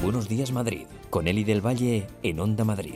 Buenos Días Madrid, con Eli del Valle en Onda Madrid.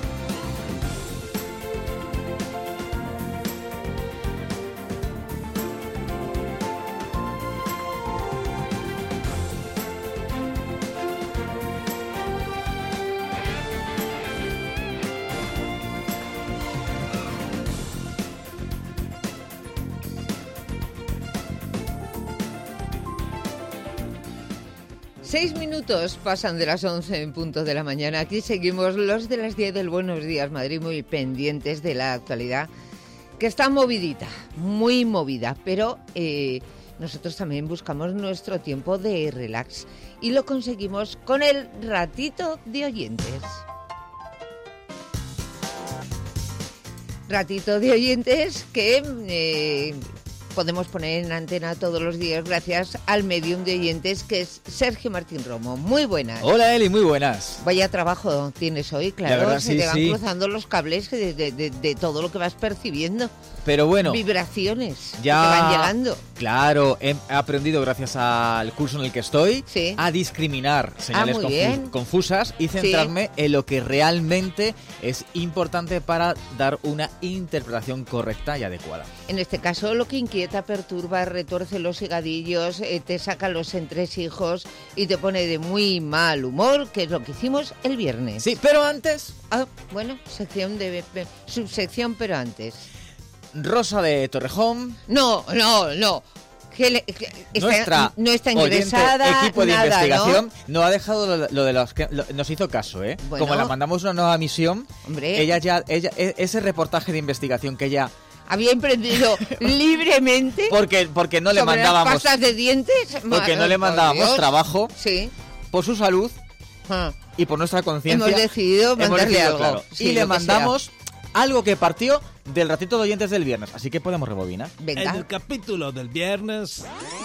Seis minutos pasan de las 11 en punto de la mañana. Aquí seguimos los de las 10 del Buenos Días Madrid, muy pendientes de la actualidad, que está movidita, muy movida, pero nosotros también buscamos nuestro tiempo de relax y lo conseguimos con el ratito de oyentes. Ratito de oyentes que podemos poner en antena todos los días gracias al medium de oyentes que es Sergio Martín Romo. Muy buenas. Hola Eli, muy buenas. Vaya trabajo tienes hoy, claro. La verdad, se te van cruzando los cables de todo lo que vas percibiendo. Pero bueno, vibraciones ya que te van llegando. Claro, he aprendido gracias al curso en el que estoy a discriminar señales confusas y centrarme en lo que realmente es importante para dar una interpretación correcta y adecuada. En este caso, lo que inquieta, perturba, retuerce los higadillos, te saca los entresijos y te pone de muy mal humor, que es lo que hicimos el viernes. Sí, pero antes... bueno, subsección, pero antes. Rosa de Torrejón. No. No está ingresada. Equipo de nada, investigación no ha dejado lo de los que nos hizo caso, ¿eh? Bueno, como la mandamos una nueva misión, hombre, ella ese reportaje de investigación que ella había emprendido libremente porque no le mandábamos pastas de dientes, porque no le mandábamos trabajo, por su salud y por nuestra conciencia. Hemos decidido mandarle algo, claro, y le mandamos algo que partió del ratito de oyentes del viernes, así que podemos rebobinar. Venga. En el capítulo del viernes.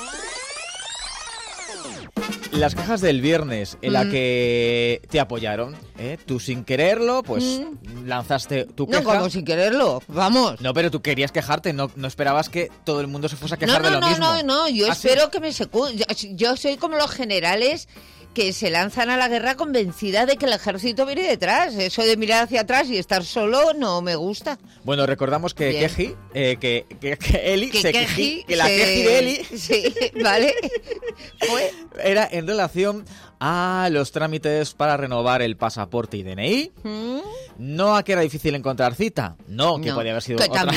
Las quejas del viernes en la que te apoyaron, tú sin quererlo, pues lanzaste tu queja. No, como sin quererlo, vamos. No, pero tú querías quejarte, no esperabas que todo el mundo se fuese a quejar de lo mismo. No, yo espero que me secunde. Yo soy como los generales que se lanzan a la guerra convencida de que el ejército viene detrás. Eso de mirar hacia atrás y estar solo no me gusta. Bueno, recordamos que Keji, la Keji de Eli, sí, vale, era en relación a los trámites para renovar el pasaporte y DNI. No a que era difícil encontrar cita, que podía haber sido otra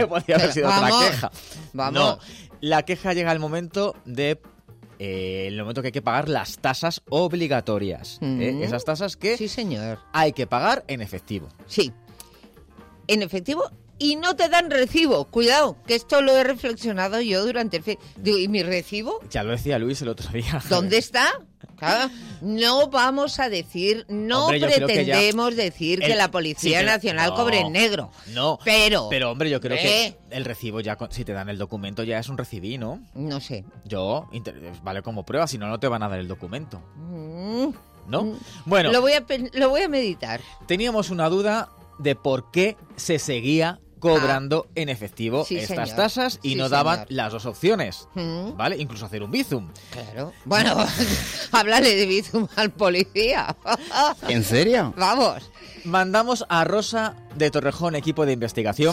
queja. Vamos. No, la queja llega al momento de el momento que hay que pagar las tasas obligatorias. Esas tasas que sí, señor, hay que pagar en efectivo. Sí, en efectivo y no te dan recibo. Cuidado, que esto lo he reflexionado yo durante ¿y mi recibo? Ya lo decía Luis el otro día. ¿Dónde está? Claro, no vamos a decir, pretendemos decir que la Policía Nacional cobre en negro. No, pero hombre, yo creo que el recibo ya, si te dan el documento, ya es un recibí, ¿no? No sé. Vale como prueba, si no te van a dar el documento. ¿No? Bueno. Lo voy a meditar. Teníamos una duda de por qué se seguía cobrando en efectivo estas tasas y no daban las dos opciones, ¿vale? Incluso hacer un bizum. Claro. Bueno, háblale de bizum al policía. ¿En serio? Vamos. Mandamos a Rosa de Torrejón, equipo de investigación,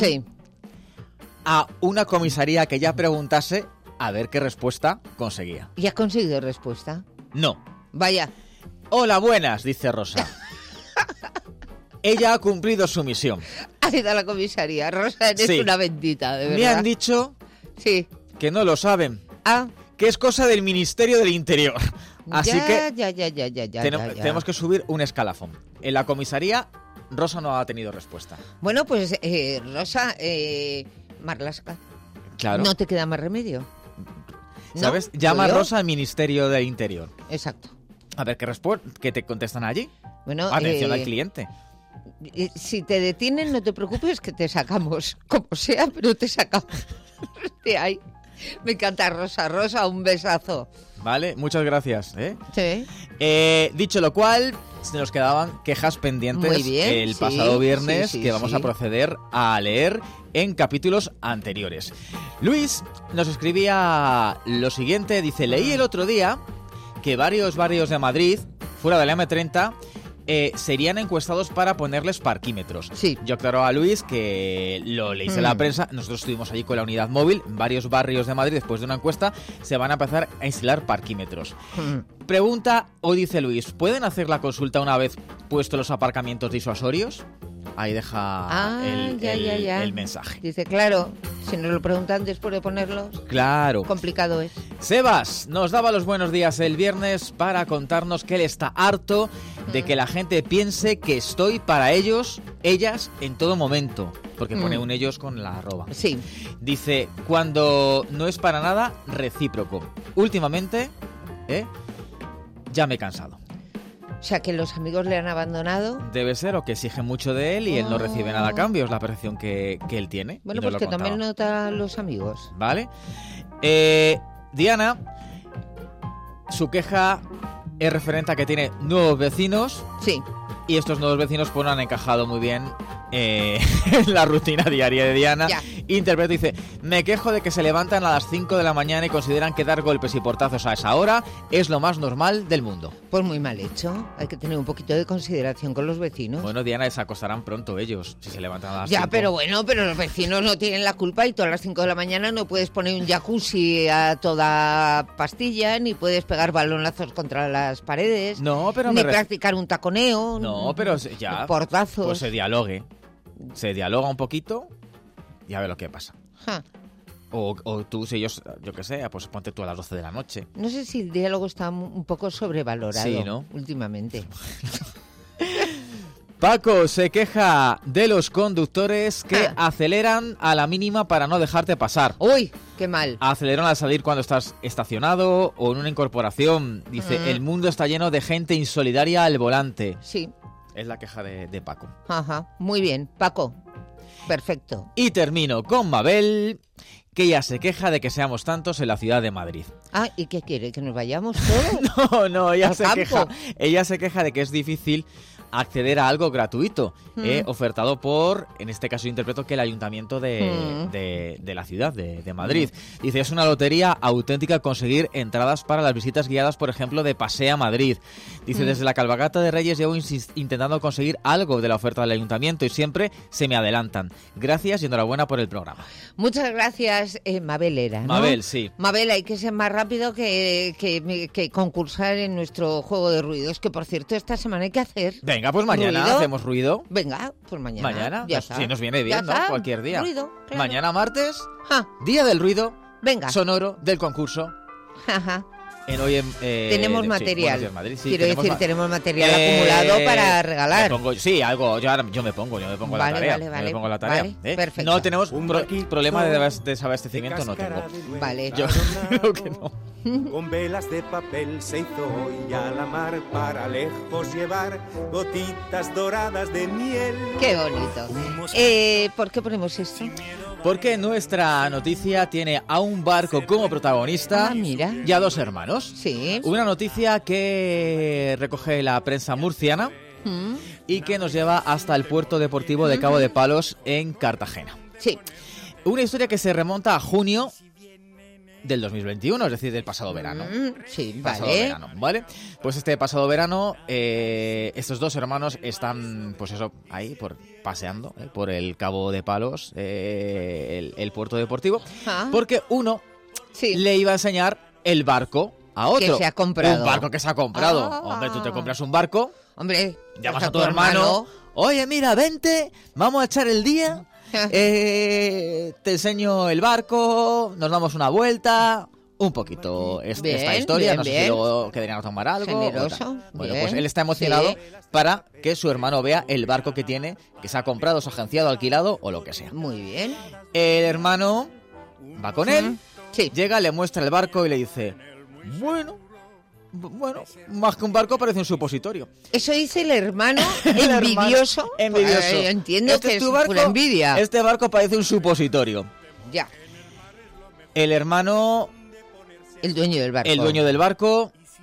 a una comisaría que ya preguntase a ver qué respuesta conseguía. ¿Y has conseguido respuesta? No. Vaya. Hola, buenas, dice Rosa. Ella ha cumplido su misión. Ha ido a la comisaría. Rosa, eres una bendita, de verdad. Me han dicho que no lo saben. Que es cosa del Ministerio del Interior. Así tenemos que subir un escalafón. En la comisaría, Rosa no ha tenido respuesta. Bueno, pues Rosa, Marlaska. Claro. No te queda más remedio. ¿Sabes? Llama a Rosa al Ministerio del Interior. Exacto. A ver qué te contestan allí. Bueno, atención al cliente. Si te detienen, no te preocupes, que te sacamos. Como sea, pero te sacamos de ahí. Me encanta Rosa, un besazo. Vale, muchas gracias. Sí. Dicho lo cual, se nos quedaban quejas pendientes el pasado viernes que vamos a proceder a leer en capítulos anteriores. Luis nos escribía lo siguiente, dice: leí el otro día que varios barrios de Madrid fuera de la M30 serían encuestados para ponerles parquímetros. Sí. Yo aclaro a Luis que lo leíste en la prensa. Nosotros estuvimos allí con la unidad móvil. En varios barrios de Madrid, después de una encuesta, se van a empezar a instalar parquímetros. Pregunta, o dice Luis, ¿pueden hacer la consulta una vez puestos los aparcamientos disuasorios? Ahí deja el mensaje. Dice, claro, si nos lo preguntan después de ponerlos, claro, complicado es. Sebas nos daba los buenos días el viernes para contarnos que él está harto de que la gente piense que estoy para ellos, ellas, en todo momento. Porque pone un ellos con la arroba. Sí. Dice, cuando no es para nada recíproco. Últimamente, ya me he cansado. O sea, que los amigos le han abandonado. Debe ser, o que exigen mucho de él y él no recibe nada a cambio. Es la percepción que él tiene. Bueno, pues que también nota los amigos. Vale. Diana, su queja es referente a que tiene nuevos vecinos. Sí. Y estos nuevos vecinos pues no han encajado muy bien en la rutina diaria de Diana. Ya. Interpreto y dice, me quejo de que se levantan a las 5 de la mañana y consideran que dar golpes y portazos a esa hora es lo más normal del mundo. Pues muy mal hecho. Hay que tener un poquito de consideración con los vecinos. Bueno, Diana, se acostarán pronto ellos si se levantan a las 5. Ya, pero los vecinos no tienen la culpa y todas las 5 de la mañana no puedes poner un jacuzzi a toda pastilla, ni puedes pegar balonazos contra las paredes, no, pero ni practicar un taconeo. No, pero ya. Portazos. Pues se dialogue. Se dialoga un poquito y a ver lo que pasa. O tú, si ellos, yo qué sé, pues ponte tú a las 12 de la noche. No sé si el diálogo está un poco sobrevalorado, sí, ¿no? Últimamente. Paco se queja de los conductores que aceleran a la mínima para no dejarte pasar. ¡Uy, qué mal! Aceleran al salir cuando estás estacionado o en una incorporación. Dice, el mundo está lleno de gente insolidaria al volante. Sí. Es la queja de Paco. Ajá, muy bien, Paco. Perfecto. Y termino con Mabel, que ella se queja de que seamos tantos en la ciudad de Madrid. Ah, ¿y qué quiere? ¿Que nos vayamos todos? No, ella se queja de que es difícil acceder a algo gratuito, ofertado por, en este caso interpreto que el ayuntamiento de la ciudad de Madrid. Dice, es una lotería auténtica conseguir entradas para las visitas guiadas, por ejemplo, de Pasea Madrid. Dice, desde la cabalgata de Reyes llevo intentando conseguir algo de la oferta del ayuntamiento y siempre se me adelantan. Gracias y enhorabuena por el programa. Muchas gracias, Mabel era, ¿no? Mabel, sí. Mabel, hay que ser más rápido que concursar en nuestro juego de ruidos, que por cierto esta semana hay que hacer. Venga, pues mañana ¿ruido? ¿Hacemos ruido? Venga, pues mañana. Mañana, ya pues, si nos viene bien, ¿no? Cualquier día. Ruido, claro. Mañana martes, día del ruido. Venga. Sonoro del concurso. Ajá. Tenemos material. Sí, Madrid, sí, quiero decir, tenemos material acumulado para regalar. Yo me pongo la tarea. Vale, me pongo la tarea. Perfecto. No tenemos problema de desabastecimiento, no tengo. Vale. Yo creo que no. Con velas de papel se hizo hoy a la mar para lejos llevar gotitas doradas de miel. Qué bonito. ¿Por qué ponemos esto? Porque nuestra noticia tiene a un barco como protagonista y a dos hermanos. Sí. Una noticia que recoge la prensa murciana y que nos lleva hasta el puerto deportivo de Cabo de Palos en Cartagena. Sí. Una historia que se remonta a junio del 2021, es decir, del pasado verano. Sí, ¿vale? Pues este pasado verano, estos dos hermanos están, pues eso, ahí paseando por el Cabo de Palos, el puerto deportivo, porque uno le iba a enseñar el barco a otro. Que se ha comprado. Un barco que se ha comprado. Hombre, tú te compras un barco, llamas a tu hermano, oye, mira, vente, vamos a echar el día. Te enseño el barco, nos damos una vuelta, un poquito esta historia, no sé si luego quedarían a tomar algo. Generoso. Bueno, pues él está emocionado para que su hermano vea el barco que tiene, que se ha comprado, se ha agenciado, alquilado o lo que sea. Muy bien. El hermano va con él, llega, le muestra el barco y le dice, bueno, más que un barco parece un supositorio. Eso dice el hermano envidioso. Envidioso. Entiendo que es pura envidia. Este barco parece un supositorio. Ya. El hermano... El dueño del barco. El dueño del barco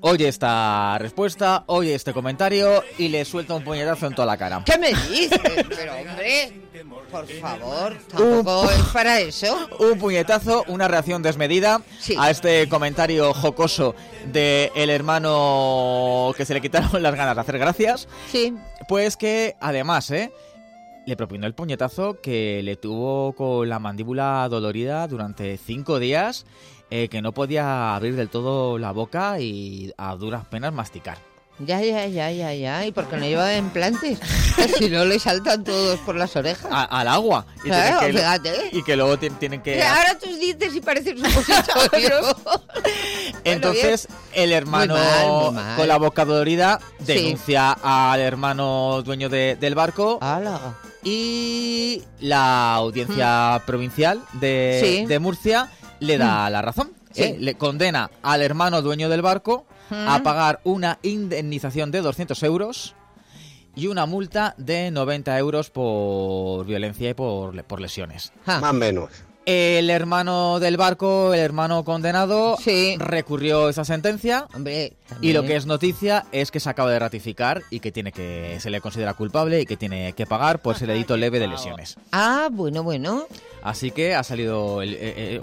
oye esta respuesta, oye este comentario y le suelta un puñetazo en toda la cara. ¿Qué me dices? Pero hombre, por favor, tampoco es para eso. Un puñetazo, una reacción desmedida a este comentario jocoso de el hermano que se le quitaron las ganas de hacer gracias. Sí. Pues que además, le propinó el puñetazo que le tuvo con la mandíbula dolorida durante 5 días, que no podía abrir del todo la boca y a duras penas masticar. Ya. ¿Y por qué no lleva implantes? Si no le saltan todos por las orejas. Al agua. Y claro, fíjate. Y que luego tienen que... Ahora tus dientes y parecen supositorios. Entonces, el hermano muy mal. con la boca dolorida denuncia al hermano dueño del barco. ¡Hala! Y la audiencia provincial de Murcia le da la razón. Le condena al hermano dueño del barco a pagar una indemnización de 200 euros y una multa de 90 euros por violencia y por lesiones. Más o menos. El hermano del barco, el hermano condenado, recurrió esa sentencia. Hombre, y lo que es noticia es que se acaba de ratificar y que se le considera culpable y que tiene que pagar por ese delito leve de lesiones. Ah, bueno. Así que ha salido hoy,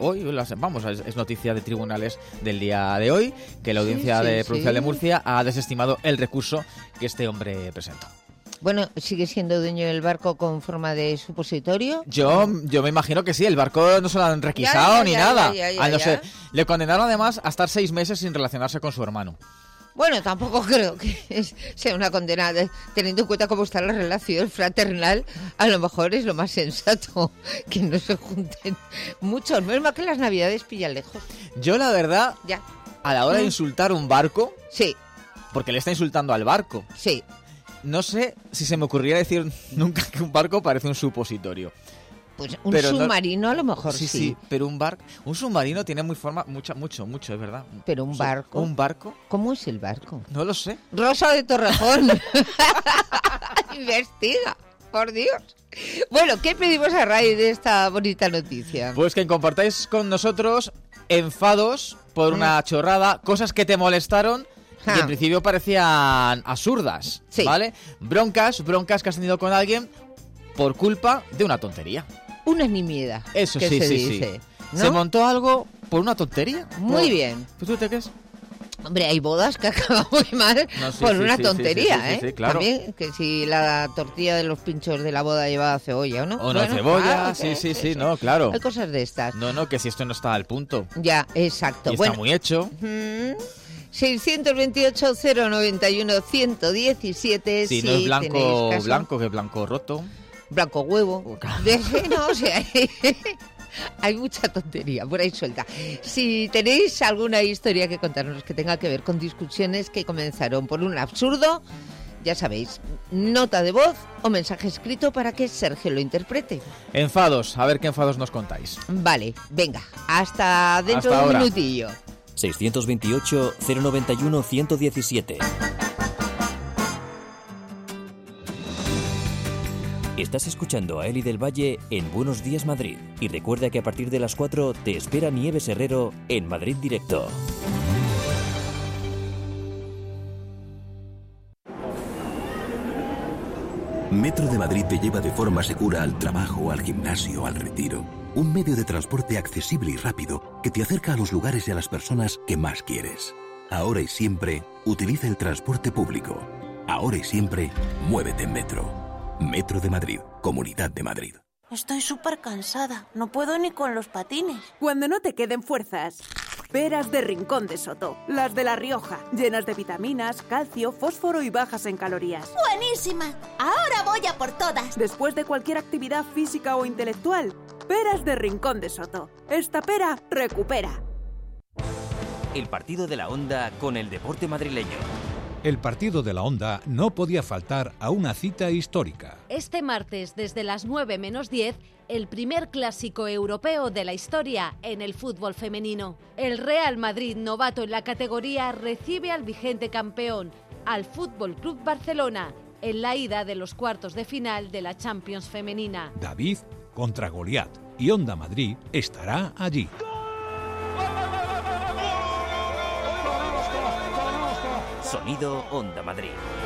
es noticia de tribunales del día de hoy, que la audiencia provincial de Murcia ha desestimado el recurso que este hombre presentó. Bueno, ¿sigue siendo dueño del barco con forma de supositorio? Yo me imagino que sí, el barco no se lo han requisado ni nada. No sé, le condenaron además a estar 6 meses sin relacionarse con su hermano. Bueno, tampoco creo que sea una condena, teniendo en cuenta cómo está la relación fraternal, a lo mejor es lo más sensato que no se junten mucho. No es más que las navidades pillan lejos. Yo la verdad, a la hora de insultar un barco, porque le está insultando al barco, no sé si se me ocurriría decir nunca que un barco parece un supositorio. Pues un submarino a lo mejor sí. Pero un submarino tiene mucho, es verdad. Pero un barco. ¿Un barco? ¿Cómo es el barco? No lo sé. Rosa de Torrejón. Investiga, por Dios. Bueno, ¿qué pedimos a raíz de esta bonita noticia? Pues que compartáis con nosotros enfados por una chorrada, cosas que te molestaron y en principio parecían absurdas, ¿vale? Broncas que has tenido con alguien por culpa de una tontería. Una nimiedad. Eso que sí. dice, ¿no? Se montó algo por una tontería. Muy bien. ¿Pues tú te crees? Hombre, hay bodas que acaban muy mal por una tontería, sí, claro. También, que si la tortilla de los pinchos de la boda llevaba cebolla, ¿o no? O no cebolla, sí, no, claro. Hay cosas de estas. No, que si esto no está al punto. Ya, exacto. Y está muy hecho. 628-091-117. Si no es blanco, que es blanco roto. Blanco huevo. No, o sea, hay mucha tontería por ahí suelta. Si tenéis alguna historia que contarnos que tenga que ver con discusiones que comenzaron por un absurdo, ya sabéis, nota de voz o mensaje escrito para que Sergio lo interprete. Enfados, a ver qué enfados nos contáis. Vale, venga, hasta dentro de un minutillo. 628-091-117. Estás escuchando a Eli del Valle en Buenos Días Madrid. Y recuerda que a partir de las 4 te espera Nieves Herrero en Madrid Directo. Metro de Madrid te lleva de forma segura al trabajo, al gimnasio, al retiro. Un medio de transporte accesible y rápido que te acerca a los lugares y a las personas que más quieres. Ahora y siempre, utiliza el transporte público. Ahora y siempre, muévete en Metro. Metro de Madrid, Comunidad de Madrid. Estoy súper cansada, no puedo ni con los patines. Cuando no te queden fuerzas, peras de Rincón de Soto, las de La Rioja, llenas de vitaminas, calcio, fósforo y bajas en calorías. ¡Buenísima! Ahora voy a por todas. Después de cualquier actividad física o intelectual, peras de Rincón de Soto. Esta pera recupera. El partido de la Onda con el deporte madrileño. El partido de la Onda no podía faltar a una cita histórica. Este martes, desde las 9:10, el primer clásico europeo de la historia en el fútbol femenino. El Real Madrid, novato en la categoría, recibe al vigente campeón, al Fútbol Club Barcelona, en la ida de los cuartos de final de la Champions femenina. David contra Goliat, y Onda Madrid estará allí. Sonido Onda Madrid.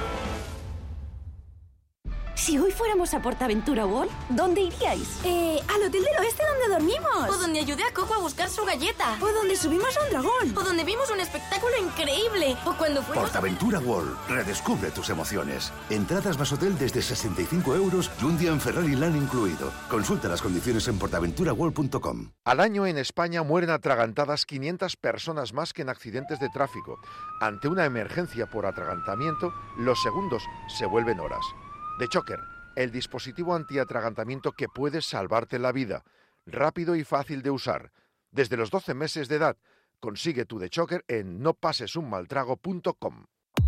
Si hoy fuéramos a PortAventura World, ¿dónde iríais? Al Hotel del Oeste donde dormimos. O donde ayudé a Coco a buscar su galleta. O donde subimos a un dragón. O donde vimos un espectáculo increíble. O cuando fuimos... PortAventura World. Redescubre tus emociones. Entradas más hotel desde 65 € y un día en Ferrari Land incluido. Consulta las condiciones en portaventuraworld.com. Al año en España mueren atragantadas 500 personas más que en accidentes de tráfico. Ante una emergencia por atragantamiento, los segundos se vuelven horas. The Choker, el dispositivo antiatragantamiento que puede salvarte la vida. Rápido y fácil de usar. Desde los 12 meses de edad, consigue tu The Choker en nopasesunmaltrago.com.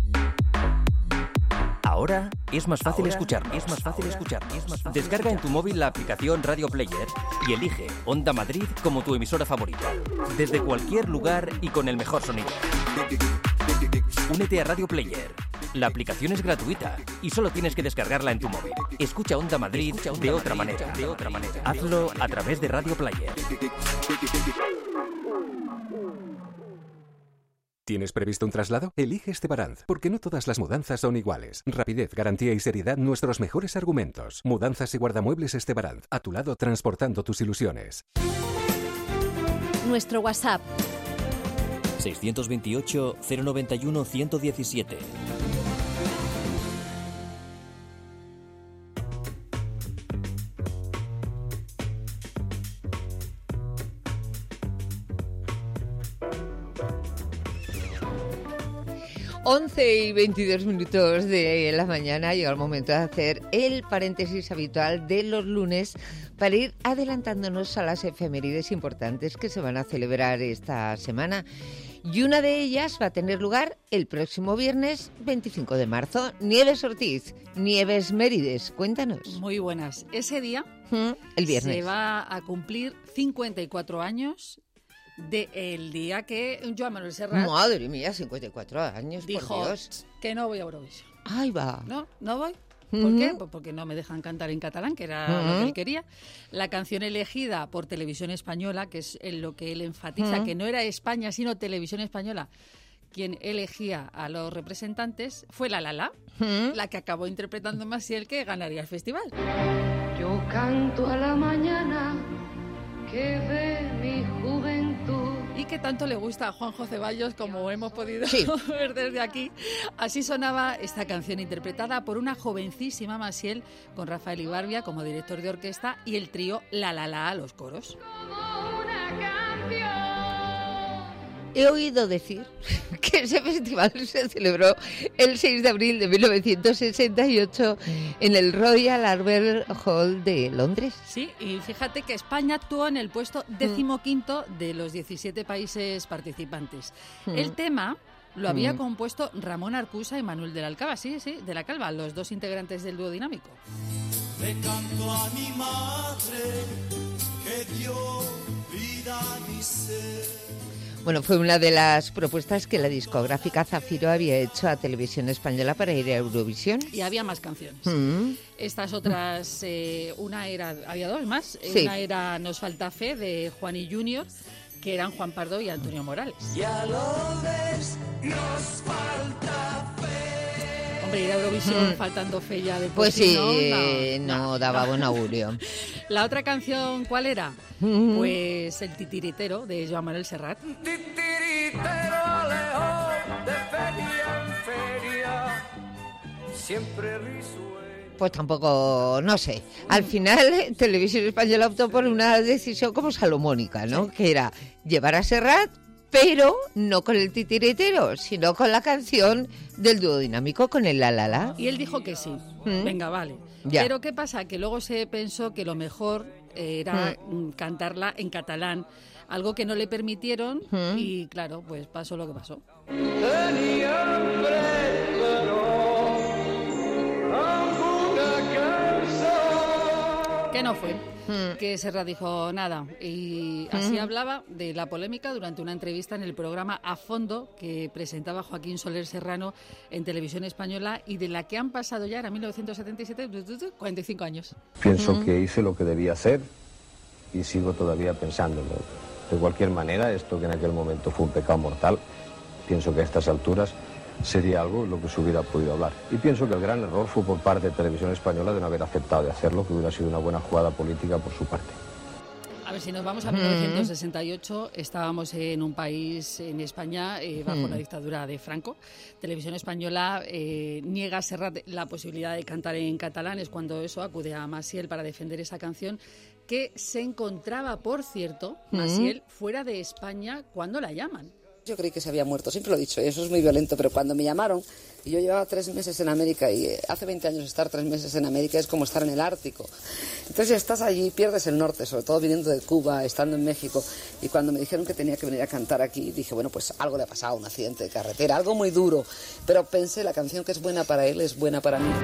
Ahora es más fácil escuchar. Descarga en tu móvil la aplicación Radio Player y elige Onda Madrid como tu emisora favorita. Desde cualquier lugar y con el mejor sonido. Únete a Radio Player. La aplicación es gratuita y solo tienes que descargarla en tu móvil. Escucha Onda Madrid de otra manera. Hazlo a través de Radio Player. ¿Tienes previsto un traslado? Elige Estebaranz, porque no todas las mudanzas son iguales. Rapidez, garantía y seriedad, nuestros mejores argumentos. Mudanzas y guardamuebles Estebaranz, a tu lado transportando tus ilusiones. Nuestro WhatsApp 628 091 117. Y 22 minutos de la mañana, llega el momento de hacer el paréntesis habitual de los lunes para ir adelantándonos a las efemérides importantes que se van a celebrar esta semana. Y una de ellas va a tener lugar el próximo viernes 25 de marzo. Nieves Ortiz, Nieves Mérides, cuéntanos. Muy buenas. Ese día, el viernes, se va a cumplir 54 años del día que Joan Manuel Serrat... Madre mía, 54 años, dijo, por Dios, que no voy a Eurovisión. Ahí va. No voy. ¿Por qué? Pues porque no me dejan cantar en catalán, que era lo que él quería. La canción elegida por Televisión Española, que es en lo que él enfatiza, que no era España, sino Televisión Española, quien elegía a los representantes, fue La La, la que acabó interpretando Maciel, que ganaría el festival. Yo canto a la mañana que ve mi juventud. Y que tanto le gusta a Juanjo Ceballos, como hemos podido ver desde aquí. Así sonaba esta canción, interpretada por una jovencísima Maciel, con Rafael Ibarbia como director de orquesta y el trío La a los coros. He oído decir que ese festival se celebró el 6 de abril de 1968 en el Royal Albert Hall de Londres. Sí, y fíjate que España actuó en el puesto 15º de los 17 países participantes. El tema lo había compuesto Ramón Arcusa y Manuel de la Alcaba, de la Calva, los dos integrantes del dúo dinámico. Le canto a mi madre que dio vida a mi ser. Bueno, fue una de las propuestas que la discográfica Zafiro había hecho a Televisión Española para ir a Eurovisión. Y había más canciones. Estas otras, había dos más. Sí. Una era Nos falta fe, de Juan y Junior, que eran Juan Pardo y Antonio Morales. Ya lo ves, nos falta fe. Hombre, ir a Eurovisión faltando fe ya de por pues sí, no daba buen augurio. La otra canción, ¿cuál era? Pues El titiritero, de Joan Manuel Serrat. Titiritero lejos de feria en feria, siempre risueño. Pues tampoco, no sé. Al final, Televisión Española optó por una decisión como salomónica, ¿no? Sí. Que era llevar a Serrat, pero no con el titiritero, sino con la canción del dúo dinámico, con el La La La. Y él dijo que sí. Venga, vale. Ya. Pero ¿qué pasa? Que luego se pensó que lo mejor era cantarla en catalán, algo que no le permitieron y claro, pues pasó lo que pasó. Que no fue, que Serrat dijo nada y así hablaba de la polémica durante una entrevista en el programa A Fondo que presentaba Joaquín Soler Serrano en Televisión Española y de la que han pasado ya, era 1977, 45 años. Pienso que hice lo que debía hacer y sigo todavía pensándolo. De cualquier manera, esto que en aquel momento fue un pecado mortal, pienso que a estas alturas sería algo lo que se hubiera podido hablar. Y pienso que el gran error fue por parte de Televisión Española de no haber aceptado de hacerlo, que hubiera sido una buena jugada política por su parte. A ver, si nos vamos a 1968, estábamos en un país, en España, bajo la dictadura de Franco. Televisión Española niega a Serrat la posibilidad de cantar en catalán. Es cuando eso acude a Maciel para defender esa canción, que se encontraba, por cierto, Maciel, fuera de España cuando la llaman. Yo creí que se había muerto, siempre lo he dicho, y eso es muy violento, pero cuando me llamaron, y yo llevaba 3 meses en América, y hace 20 años estar 3 meses en América es como estar en el Ártico. Entonces estás allí, pierdes el norte, sobre todo viniendo de Cuba, estando en México, y cuando me dijeron que tenía que venir a cantar aquí, dije, bueno, pues algo le ha pasado, un accidente de carretera, algo muy duro, pero pensé, la canción que es buena para él es buena para mí.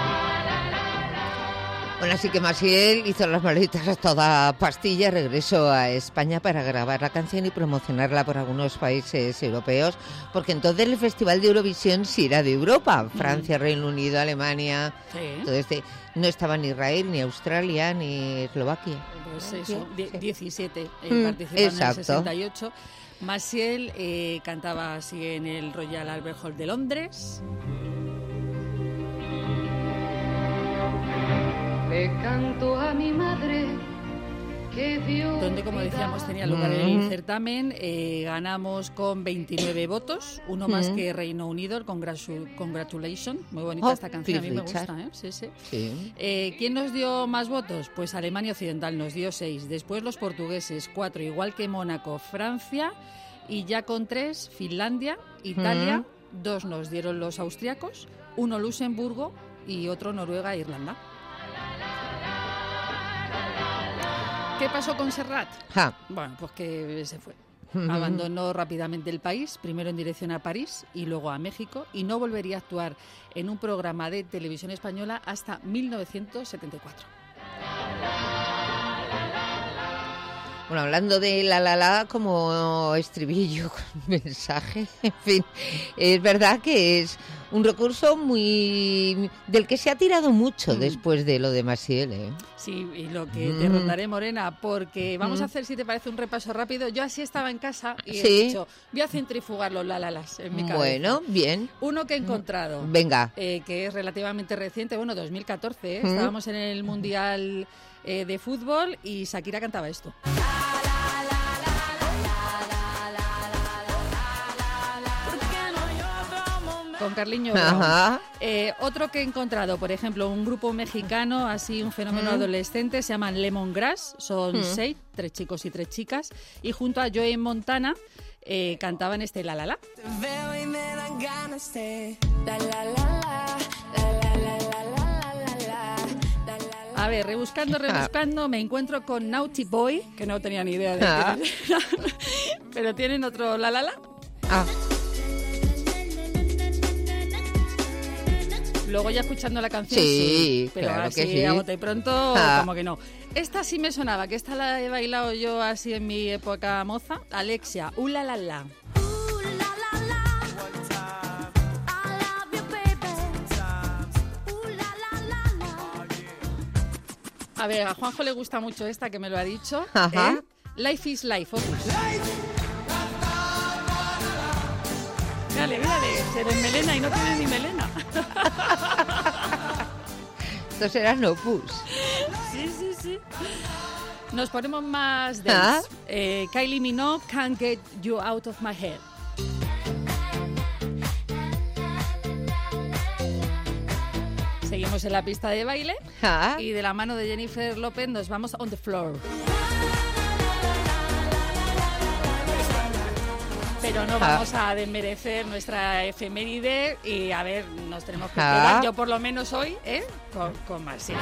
Bueno, así que Maciel hizo las maletas a toda pastilla, regresó a España para grabar la canción y promocionarla por algunos países europeos, porque entonces el Festival de Eurovisión sí era de Europa, Francia, Reino Unido, Alemania, entonces no estaba ni Israel, ni Australia, ni Eslovaquia. Pues eso, 17 participaron en el 68. Maciel cantaba así en el Royal Albert Hall de Londres. Le canto a mi madre que Dios... Donde, como decíamos, tenía lugar el certamen. Ganamos con 29 votos, uno más que Reino Unido, el Congratulations. Muy bonita esta canción, a mí me gusta, ¿eh? Sí. ¿Quién nos dio más votos? Pues Alemania Occidental nos dio 6, después los portugueses 4, igual que Mónaco, Francia, y ya con 3, Finlandia, Italia, 2 nos dieron los austriacos, 1 Luxemburgo y otro Noruega e Irlanda. ¿Qué pasó con Serrat? Bueno, pues que se fue. Abandonó rápidamente el país, primero en dirección a París y luego a México, y no volvería a actuar en un programa de televisión española hasta 1974. Bueno, hablando de la como estribillo con mensaje, en fin, es verdad que es un recurso del que se ha tirado mucho después de lo de Maciel, ¿eh? Sí, y lo que te rondaré, Morena, porque vamos a hacer, si te parece, un repaso rápido. Yo así estaba en casa y he dicho, voy a centrifugar los lalalas en mi cabeza. Bueno, bien. Uno que he encontrado. Venga. Que es relativamente reciente, 2014, ¿eh? Estábamos en el Mundial de Fútbol y Shakira cantaba esto. Con Carliño Brown. Otro que he encontrado, por ejemplo, un grupo mexicano, así un fenómeno adolescente, se llaman Lemongrass, son 6, 3 chicos y 3 chicas, y junto a Joey Montana cantaban este La La La. A ver, rebuscando, me encuentro con Naughty Boy, que no tenía ni idea de qué era, pero tienen otro La La La. Luego ya escuchando la canción, sí, pero claro, así que sí. A bote pronto, como que no. Esta sí me sonaba, que esta la he bailado yo así en mi época moza. Alexia, la la la. A ver, a Juanjo le gusta mucho esta, que me lo ha dicho. Life is Life, Opus. Mírale, se desmelena y no tiene ni melena. Esto será Opus. Sí. Nos ponemos más dance. Kylie Minogue, Can't Get You Out of My Head. Seguimos en la pista de baile y de la mano de Jennifer López nos vamos on the floor. Pero no vamos a desmerecer nuestra efeméride y, a ver, nos tenemos que quedar, yo por lo menos hoy, con Maciel.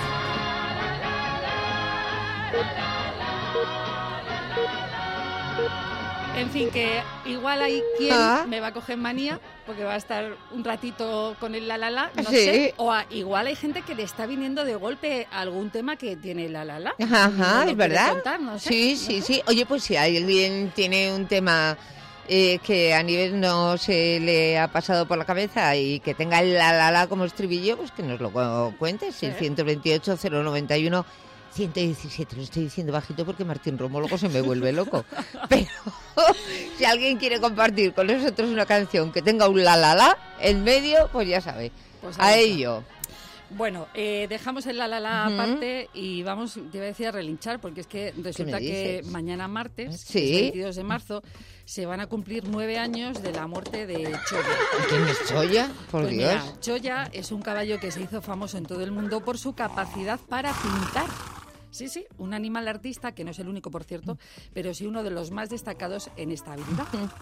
En fin, que igual hay quien me va a coger manía porque va a estar un ratito con el la, no sé. O igual hay gente que le está viniendo de golpe algún tema que tiene la. Es verdad. Contar, no sé, Sí. Oye, pues si alguien tiene un tema que a nivel no se le ha pasado por la cabeza y que tenga el la como estribillo, pues que nos lo cuente. 628 091 117, lo estoy diciendo bajito porque Martín Romo luego se me vuelve loco. Pero si alguien quiere compartir con nosotros una canción que tenga un la en medio, pues ya sabe, pues a ello. Bueno, dejamos el la aparte y vamos, te iba a decir, a relinchar, porque es que resulta que mañana martes, ¿sí? 22 de marzo, se van a cumplir 9 años de la muerte de Choya. ¿Quién es Choya? Por pues Dios. Mira, Choya es un caballo que se hizo famoso en todo el mundo por su capacidad para pintar. Sí, un animal artista, que no es el único, por cierto, pero sí uno de los más destacados en esta habilidad.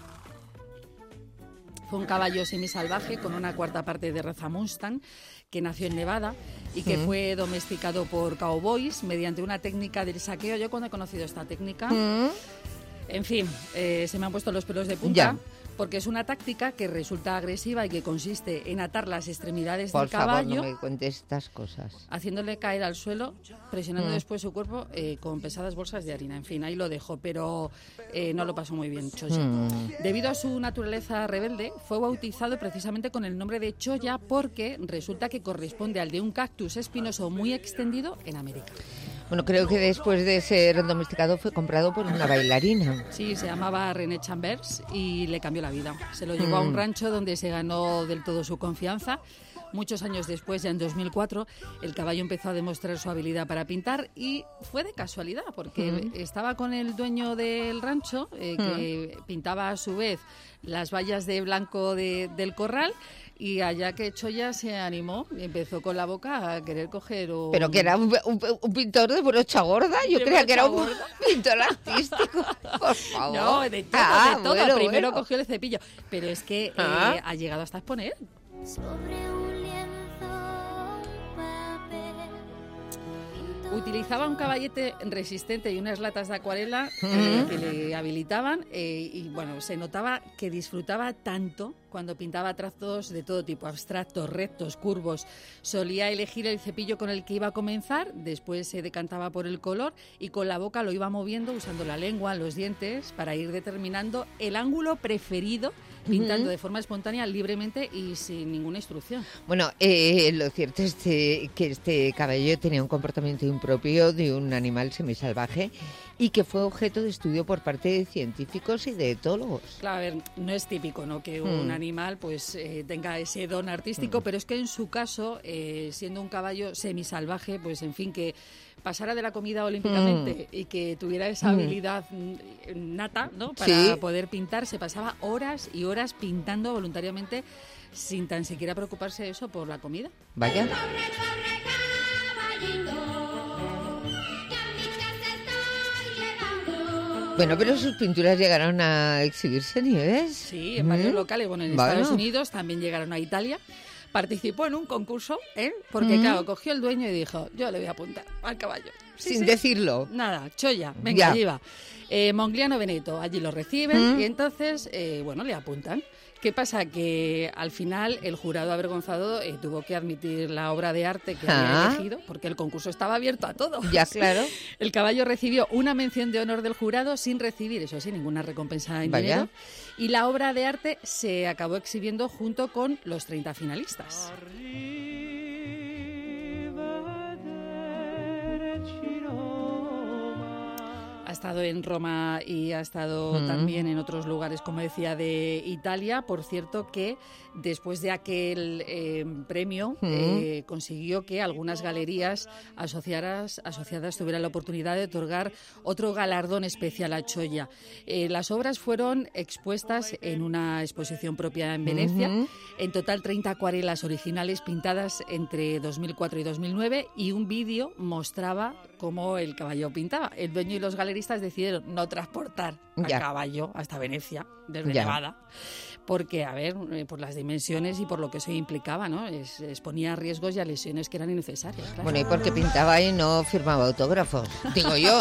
Fue un caballo semisalvaje con una cuarta parte de raza Mustang, que nació en Nevada y que fue domesticado por cowboys mediante una técnica del saqueo. Yo cuando he conocido esta técnica, en fin, se me han puesto los pelos de punta. Porque es una táctica que resulta agresiva y que consiste en atar las extremidades del caballo. Por favor, no me cuentes estas cosas. Haciéndole caer al suelo, presionando después su cuerpo con pesadas bolsas de harina. En fin, ahí lo dejo, pero no lo pasó muy bien Choya. Debido a su naturaleza rebelde, fue bautizado precisamente con el nombre de Choya porque resulta que corresponde al de un cactus espinoso muy extendido en América. Bueno, creo que después de ser domesticado fue comprado por una bailarina. Sí, se llamaba René Chambers y le cambió la vida. Se lo llevó a un rancho donde se ganó del todo su confianza. Muchos años después, ya en 2004, el caballo empezó a demostrar su habilidad para pintar y fue de casualidad, porque estaba con el dueño del rancho, que pintaba a su vez las vallas de blanco del corral. Y allá que Choya se animó y empezó con la boca a querer coger un... Pero que era un pintor de brocha gorda. Yo creía que era un pintor artístico. Por favor. No, de todo. Bueno, primero cogió el cepillo. Pero es que ha llegado hasta exponer. Sobre un lienzo, utilizaba un caballete resistente y unas latas de acuarela que le habilitaban y bueno, se notaba que disfrutaba tanto cuando pintaba trazos de todo tipo, abstractos, rectos, curvos. Solía elegir el cepillo con el que iba a comenzar, después se decantaba por el color y con la boca lo iba moviendo usando la lengua, los dientes, para ir determinando el ángulo preferido, pintando de forma espontánea, libremente y sin ninguna instrucción. Bueno, lo cierto es que este caballo tenía un comportamiento impropio de un animal semisalvaje y que fue objeto de estudio por parte de científicos y de etólogos. Claro, a ver, no es típico, ¿no?, que un animal pues tenga ese don artístico, pero es que en su caso, siendo un caballo semisalvaje, pues en fin, que pasara de la comida olímpicamente y que tuviera esa habilidad nata, ¿no?, para poder pintar, se pasaba horas y horas pintando voluntariamente sin tan siquiera preocuparse de eso por la comida. Vaya. Bueno, pero sus pinturas llegaron a exhibirse, ¿Nieves? Sí, en varios locales. Bueno, en Estados Unidos también llegaron a Italia. Participó en un concurso, porque claro, cogió el dueño y dijo, yo le voy a apuntar al caballo. Sin decirlo. Nada, Choya, venga, allí va. Mongliano Veneto, allí lo reciben y entonces, bueno, le apuntan. ¿Qué pasa? Que al final el jurado avergonzado tuvo que admitir la obra de arte que había elegido, porque el concurso estaba abierto a todos. Ya, claro. El caballo recibió una mención de honor del jurado sin recibir, eso sí, ninguna recompensa en dinero. Y la obra de arte se acabó exhibiendo junto con los 30 finalistas. Ha estado en Roma y ha estado también en otros lugares, como decía, de Italia. Por cierto, que después de aquel premio consiguió que algunas galerías asociadas tuvieran la oportunidad de otorgar otro galardón especial a Choya. Las obras fueron expuestas en una exposición propia en Venecia. En total 30 acuarelas originales pintadas entre 2004 y 2009 y un vídeo mostraba cómo el caballo pintaba. El dueño y los galeristas decidieron no transportar al caballo hasta Venecia, desde Nevada, porque, a ver, por las dimensiones y por lo que eso implicaba, ¿no? Exponía a riesgos y a lesiones que eran innecesarias. Claro. Bueno, y porque pintaba y no firmaba autógrafos, digo yo.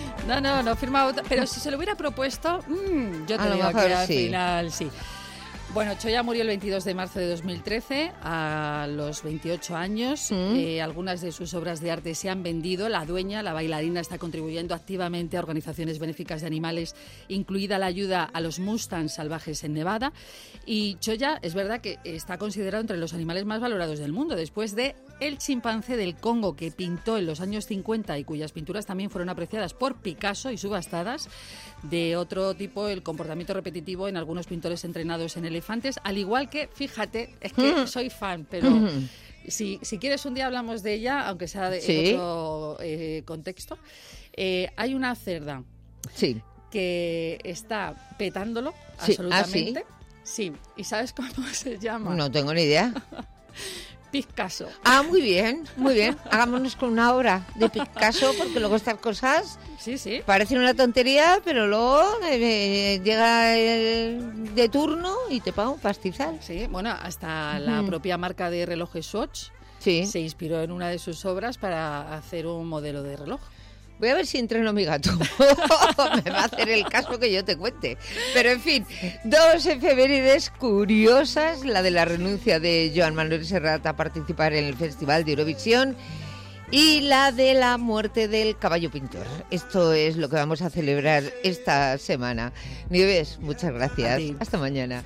No firmaba autógrafos, pero si se lo hubiera propuesto, yo te digo que al final sí. Bueno, Choya murió el 22 de marzo de 2013, a los 28 años. Algunas de sus obras de arte se han vendido. La dueña, la bailarina, está contribuyendo activamente a organizaciones benéficas de animales, incluida la ayuda a los mustangs salvajes en Nevada. Y Choya, es verdad que está considerado entre los animales más valorados del mundo, después de el chimpancé del Congo, que pintó en los años 50 y cuyas pinturas también fueron apreciadas por Picasso y subastadas. De otro tipo, el comportamiento repetitivo en algunos pintores entrenados en elefantes, al igual que, fíjate, es que soy fan, pero si quieres un día hablamos de ella, aunque sea en otro contexto. Hay una cerda que está petándolo absolutamente. Sí, ¿y sabes cómo se llama? No tengo ni idea. Picasso. Ah, muy bien, muy bien. Hagámonos con una obra de Picasso, porque luego estas cosas parecen una tontería, pero luego llega de turno y te paga un pastizal. Sí, bueno, hasta la propia marca de relojes Swatch se inspiró en una de sus obras para hacer un modelo de reloj. Voy a ver si entreno a mi gato. Me va a hacer el caso que yo te cuente. Pero, en fin, dos efemérides curiosas. La de la renuncia de Joan Manuel Serrat a participar en el Festival de Eurovisión y la de la muerte del caballo pintor. Esto es lo que vamos a celebrar esta semana. Nieves, muchas gracias. Hasta mañana.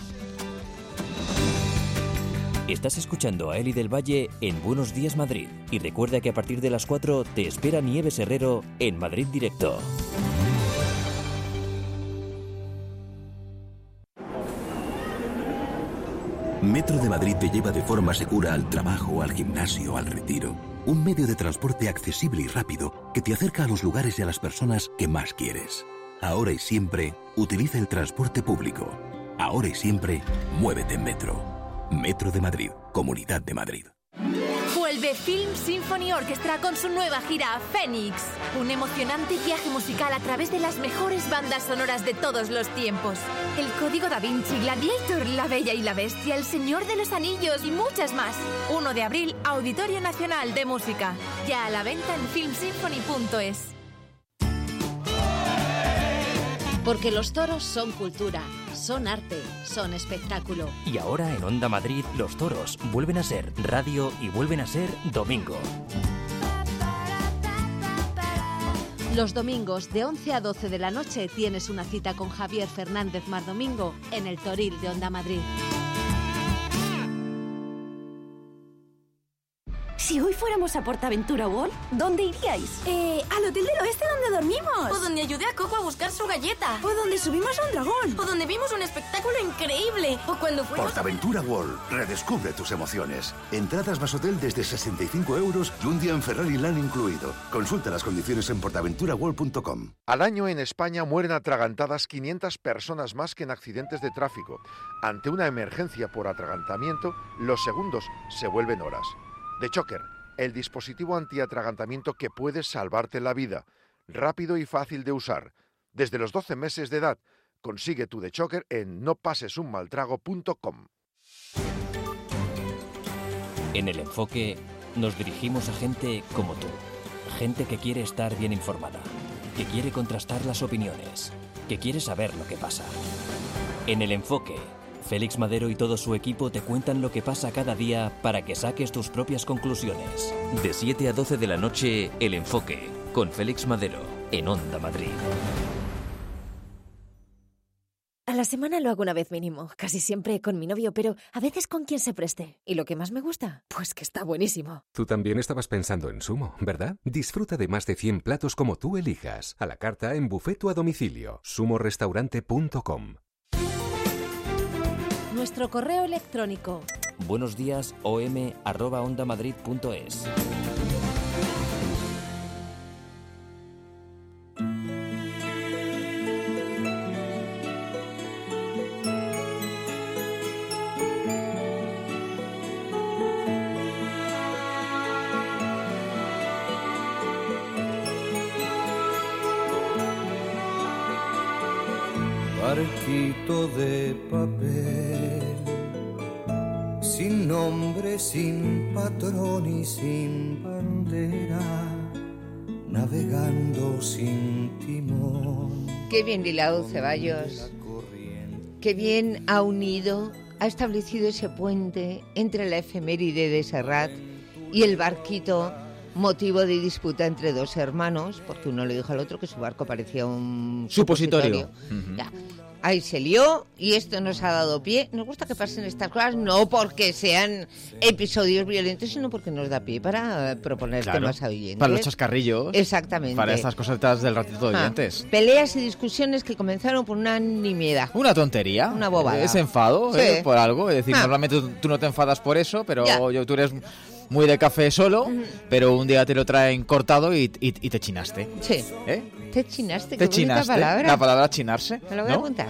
Estás escuchando a Eli del Valle en Buenos Días Madrid. Y recuerda que a partir de las 4 te espera Nieves Herrero en Madrid Directo. Metro de Madrid te lleva de forma segura al trabajo, al gimnasio, al retiro. Un medio de transporte accesible y rápido que te acerca a los lugares y a las personas que más quieres. Ahora y siempre, utiliza el transporte público. Ahora y siempre, muévete en Metro. Metro de Madrid, Comunidad de Madrid. Vuelve Film Symphony Orchestra con su nueva gira Fénix. Un emocionante viaje musical a través de las mejores bandas sonoras de todos los tiempos. El Código Da Vinci, Gladiator, La Bella y la Bestia, El Señor de los Anillos y muchas más. 1 de abril, Auditorio Nacional de Música. Ya a la venta en filmsymphony.es. Porque los toros son cultura, son arte, son espectáculo. Y ahora en Onda Madrid, los toros vuelven a ser radio y vuelven a ser domingo. Los domingos de 11 a 12 de la noche tienes una cita con Javier Fernández Mardomingo en el Toril de Onda Madrid. Si hoy fuéramos a PortAventura World, ¿dónde iríais? Al Hotel del Oeste donde dormimos. O donde ayudé a Coco a buscar su galleta. O donde subimos a un dragón. O donde vimos un espectáculo increíble. O cuando fuimos... PortAventura World. Redescubre tus emociones. Entradas más hotel desde 65 euros y un día en Ferrari Land incluido. Consulta las condiciones en portaventuraworld.com. Al año en España mueren atragantadas 500 personas más que en accidentes de tráfico. Ante una emergencia por atragantamiento, los segundos se vuelven horas. The Choker, el dispositivo antiatragantamiento que puede salvarte la vida, rápido y fácil de usar. Desde los 12 meses de edad, consigue tu The Choker en nopasesunmaltrago.com. En El Enfoque nos dirigimos a gente como tú, gente que quiere estar bien informada, que quiere contrastar las opiniones, que quiere saber lo que pasa. En El Enfoque, Félix Madero y todo su equipo te cuentan lo que pasa cada día para que saques tus propias conclusiones. De 7 a 12 de la noche, El Enfoque, con Félix Madero, en Onda Madrid. A la semana lo hago una vez mínimo, casi siempre con mi novio, pero a veces con quien se preste. ¿Y lo que más me gusta? Pues que está buenísimo. Tú también estabas pensando en Sumo, ¿verdad? Disfruta de más de 100 platos como tú elijas. A la carta en buffet o a domicilio. sumorestaurante.com. Nuestro correo electrónico. buenosdiasom@ondamadrid.es. Barquito de papel, sin nombre, sin patrón y sin bandera, navegando sin timón. Qué bien hilado, Ceballos. Qué bien ha unido, ha establecido ese puente entre la efeméride de Serrat y el barquito, motivo de disputa entre dos hermanos, porque uno le dijo al otro que su barco parecía un supositorio. Ya. Ahí se lió y esto nos ha dado pie. Nos gusta que pasen estas cosas, no porque sean episodios violentos, sino porque nos da pie para proponer temas a oyentes. Para los chascarrillos. Exactamente. Para estas cosas del ratito de oyentes. Peleas y discusiones que comenzaron por una nimiedad. Una tontería. Una bobada. Es enfado por algo. Es decir, normalmente tú no te enfadas por eso, pero tú eres muy de café solo, pero un día te lo traen cortado y te chinaste. Sí. Te chinaste, qué bonita chinaste, palabra. La palabra chinarse. Me lo voy a apuntar.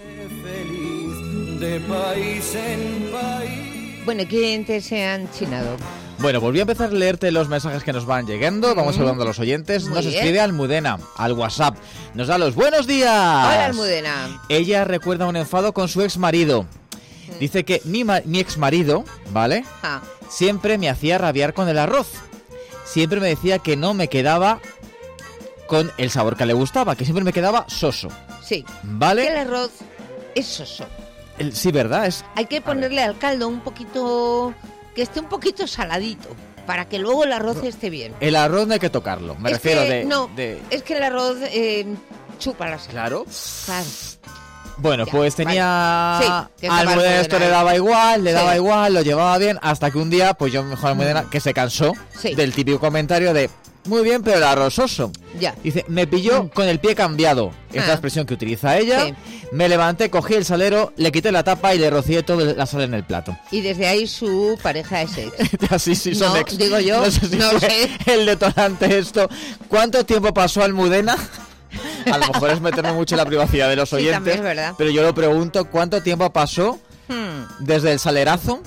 De país en país. Bueno, ¿quién se han chinado? Bueno, volví a empezar a leerte los mensajes que nos van llegando. Vamos saludando a los oyentes. Nos escribe Almudena al WhatsApp. Nos da los buenos días. Hola, Almudena. Ella recuerda un enfado con su exmarido. Dice que mi exmarido, ¿vale? Siempre me hacía rabiar con el arroz. Siempre me decía que no me quedaba con el sabor que le gustaba, que siempre me quedaba soso. Sí. ¿Vale? El arroz es soso. Sí, ¿verdad? Hay que ponerle al caldo un poquito, que esté un poquito saladito, para que luego el arroz esté bien. El arroz no hay que tocarlo, me refiero es que el arroz chupa la sal. Claro. Claro. Bueno, pues tenía Almudena, esto le daba igual, lo llevaba bien, hasta que un día, pues yo mejor Almudena, que se cansó del típico comentario de muy bien, pero el arroz soso. Ya. Dice, me pilló con el pie cambiado. Esta es la expresión que utiliza ella. Sí. Me levanté, cogí el salero, le quité la tapa y le rocié toda la sal en el plato. Y desde ahí su pareja es ex. Así sí son ex. Digo yo, no sé. El detonante esto. ¿Cuánto tiempo pasó Almudena? A lo mejor es meterme mucho en la privacidad de los oyentes. También es verdad. Pero yo lo pregunto, ¿cuánto tiempo pasó desde el salerazo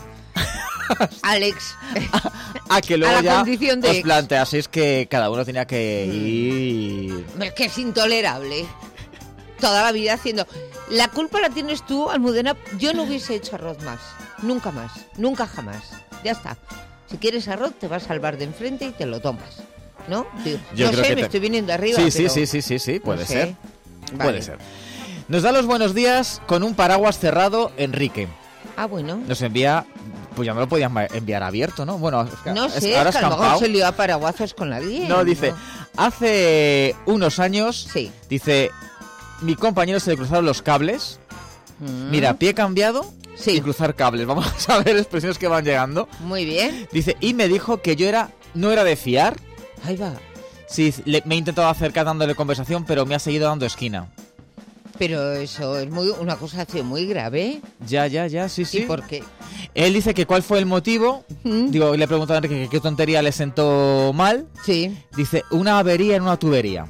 Alex a que luego ya os planteaseis que cada uno tenía que ir? Es que es intolerable. Toda la vida haciendo. La culpa la tienes tú, Almudena. Yo no hubiese hecho arroz más. Nunca más. Nunca jamás. Ya está. Si quieres arroz, te vas al bar de enfrente y te lo tomas. ¿No? Digo, yo creo que me estoy viniendo arriba. Sí, puede ser. Vale. Puede ser. Nos da los buenos días con un paraguas cerrado, Enrique. Ah, bueno. Nos envía, pues ya no lo podían enviar abierto, ¿no? Bueno, no sé, ahora que a lo mejor se lió a paraguazos con alguien. No, dice, hace unos años, dice, mi compañero se le cruzaron los cables. Mira, pie cambiado y cruzar cables. Vamos a ver expresiones que van llegando. Muy bien. Dice, y me dijo que yo no era de fiar. Ahí va. Sí, me he intentado acercar dándole conversación, pero me ha seguido dando esquina. Pero eso es una acusación muy grave. Ya, sí. ¿Y por qué? Él dice que cuál fue el motivo. Digo, le he preguntado a Enrique que qué tontería le sentó mal. Sí. Dice, una avería en una tubería.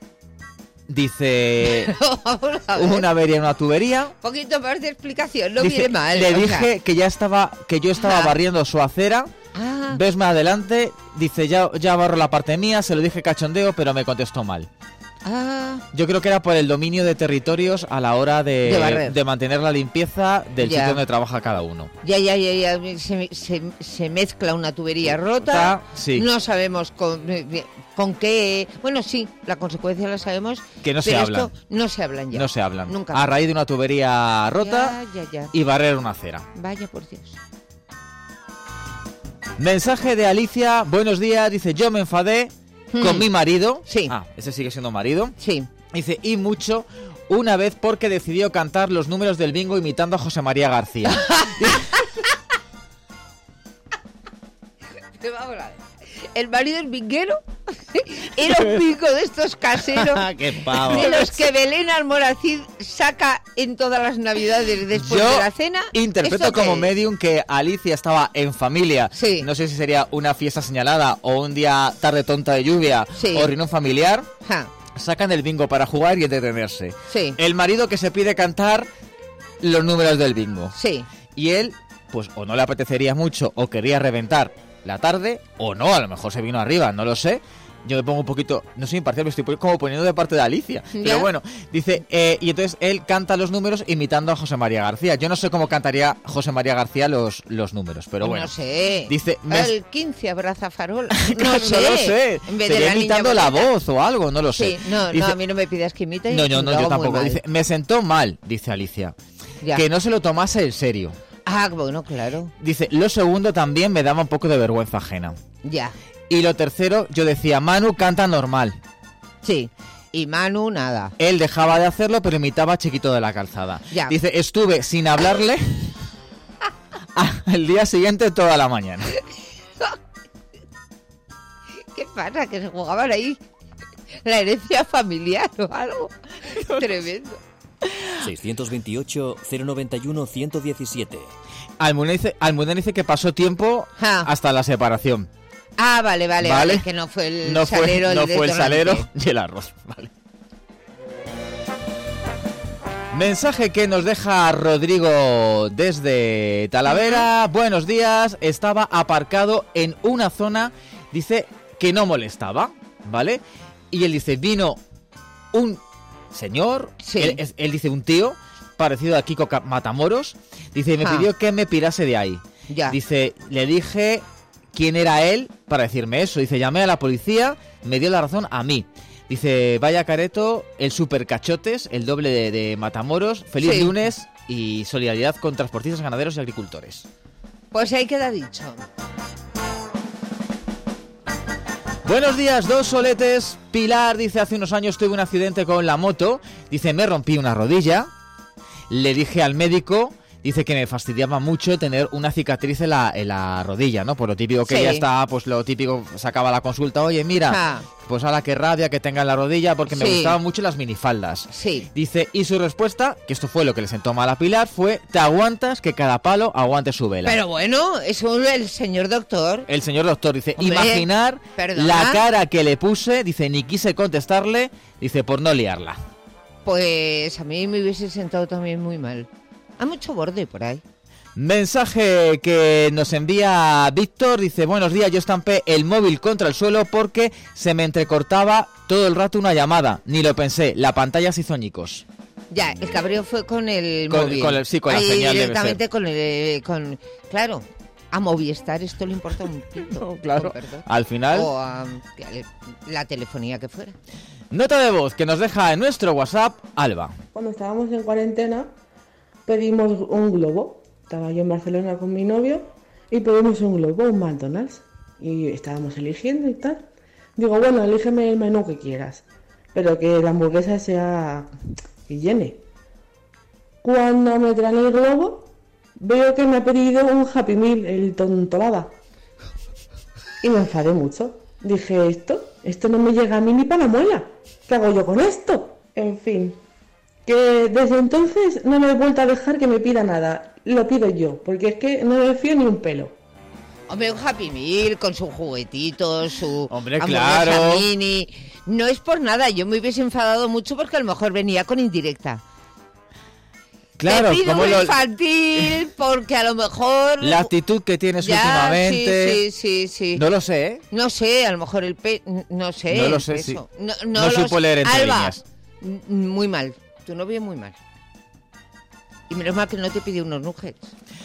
Dice, una avería en una tubería. Un poquito más de explicación, no viene mal. Le dije que yo estaba barriendo su acera. Ves más adelante, dice, ya barro la parte mía, se lo dije cachondeo, pero me contestó mal. Yo creo que era por el dominio de territorios a la hora de mantener la limpieza del sitio donde trabaja cada uno. Ya. Se mezcla una tubería rota. Sí. No sabemos con qué. Bueno, sí, la consecuencia la sabemos. Que no se hablan. Esto no se hablan ya. No se hablan. Nunca. A raíz de una tubería rota y barrer una acera. Vaya por Dios. Mensaje de Alicia, buenos días, dice, yo me enfadé con mi marido. Sí. Ese sigue siendo marido. Sí. Dice, y mucho, una vez porque decidió cantar los números del bingo imitando a José María García. El marido es binguero. Era un bingo de estos caseros. ¡Qué pavo! De los que Belén Almoracid saca en todas las navidades después de la cena. Interpreto como medium que Alicia estaba en familia. Sí. No sé si sería una fiesta señalada o un día tarde tonta de lluvia o reunión familiar. Sacan el bingo para jugar y entretenerse. Sí. El marido que se pide cantar los números del bingo. Sí. Y él, pues o no le apetecería mucho o quería reventar la tarde, o no, a lo mejor se vino arriba, no lo sé. Yo me pongo un poquito, no soy imparcial, me estoy como poniendo de parte de Alicia. ¿Ya? Pero bueno, dice, y entonces él canta los números imitando a José María García. Yo no sé cómo cantaría José María García los números, pero bueno. No sé. Dice, el 15 abraza farola. No lo sé. En vez sería de imitando la voz o algo, no lo sé. Sí, no, dice, a mí no me pidas que imite. No, yo tampoco. Dice, me sentó mal, dice Alicia. que no se lo tomase en serio. Ah, bueno, claro. Dice, lo segundo también me daba un poco de vergüenza ajena. Ya. Y lo tercero, yo decía, Manu canta normal. Sí. Y Manu, nada. Él dejaba de hacerlo, pero imitaba a Chiquito de la Calzada. Ya. Dice, estuve sin hablarle el día siguiente toda la mañana. ¿Qué pasa? Que se jugaban ahí la herencia familiar o algo. Tremendo. 628-091-117. Almudena dice que pasó tiempo hasta la separación. Ah, vale. Que no fue el salero. No fue el salero y el arroz. Vale. Mensaje que nos deja Rodrigo desde Talavera. Buenos días. Estaba aparcado en una zona, dice, que no molestaba, ¿vale? Y él dice, vino un señor, él dice un tío, parecido a Kiko Matamoros, dice, me pidió que me pirase de ahí. Ya. Dice, le dije quién era él para decirme eso. Dice, llamé a la policía, me dio la razón a mí. Dice, vaya careto, el supercachotes, el doble de Matamoros, feliz lunes y solidaridad con transportistas, ganaderos y agricultores. Pues ahí queda dicho. Buenos días, dos soletes. Pilar dice, hace unos años tuve un accidente con la moto. Dice, me rompí una rodilla. Le dije al médico, dice que me fastidiaba mucho tener una cicatriz en la rodilla, ¿no? Por lo típico que ella está, pues lo típico, sacaba la consulta. Oye, mira, pues ahora qué rabia que tenga en la rodilla porque me gustaban mucho las minifaldas. Sí. Dice, y su respuesta, que esto fue lo que le sentó mal a Pilar, fue, te aguantas que cada palo aguante su vela. Pero bueno, eso el señor doctor. El señor doctor dice, imaginar la cara que le puse, dice, ni quise contestarle, dice, por no liarla. Pues a mí me hubiese sentado también muy mal. Hay mucho borde por ahí. Mensaje que nos envía Víctor, dice, buenos días, yo estampé el móvil contra el suelo porque se me entrecortaba todo el rato una llamada. Ni lo pensé, la pantalla se hizo añicos. Ya, el cabreo fue con el móvil. Con la señal directamente con claro, a Movistar esto le importa un pito. No, claro, al final... O a la telefonía que fuera. Nota de voz que nos deja en nuestro WhatsApp Alba. Cuando estábamos en cuarentena pedimos un globo. Estaba yo en Barcelona con mi novio y pedimos un globo, un McDonald's. Y estábamos eligiendo y tal. Digo, bueno, elígeme el menú que quieras, pero que la hamburguesa sea que llene. Cuando me traen el globo, veo que me ha pedido un Happy Meal, el tontolada. Y me enfadé mucho. Dije, esto no me llega a mí ni para la muela. ¿Qué hago yo con esto? En fin, que desde entonces no me he vuelto a dejar que me pida nada. Lo pido yo, porque es que no me fío ni un pelo. Hombre, un Happy Meal con sus juguetitos, su hamburguesa mini. No es por nada, yo me hubiese enfadado mucho porque a lo mejor venía con indirecta. Claro, te pido como infantil, porque a lo mejor... La actitud que tienes últimamente... Sí. No lo sé, ¿eh? No sé, a lo mejor no sé. No lo sé, eso. Sí. No supo leer entre líneas. Muy mal, tu novio muy mal. Y menos mal que no te pidió unos nuggets.